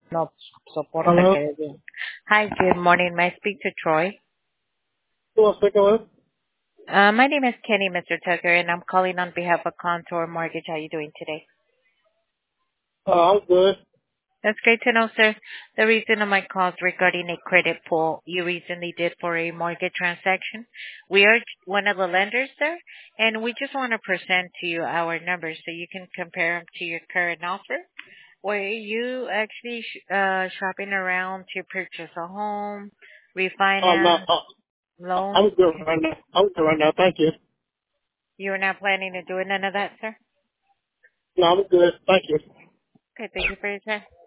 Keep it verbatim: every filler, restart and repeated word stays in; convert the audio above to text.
No soporta Hello? que bien. Hi, good morning. May I speak to Troy? Who am I speaking with? Uh, my name is Kenny, Mister Tucker, and I'm calling on behalf of Contour Mortgage. How are you doing today? Uh, I'm good. That's great to know, sir. The reason of my call is regarding a credit pull you recently did for a mortgage transaction. We are one of the lenders, sir, and we just want to present to you our numbers so you can compare them to your current offer. Were you actually sh- uh, shopping around to purchase a home, I'm not, refinance, uh, loan? I'm good right now. I'm good right now. Thank you. You are not planning to do none of that, sir? No, I'm good. Thank you. Okay, thank you for your time.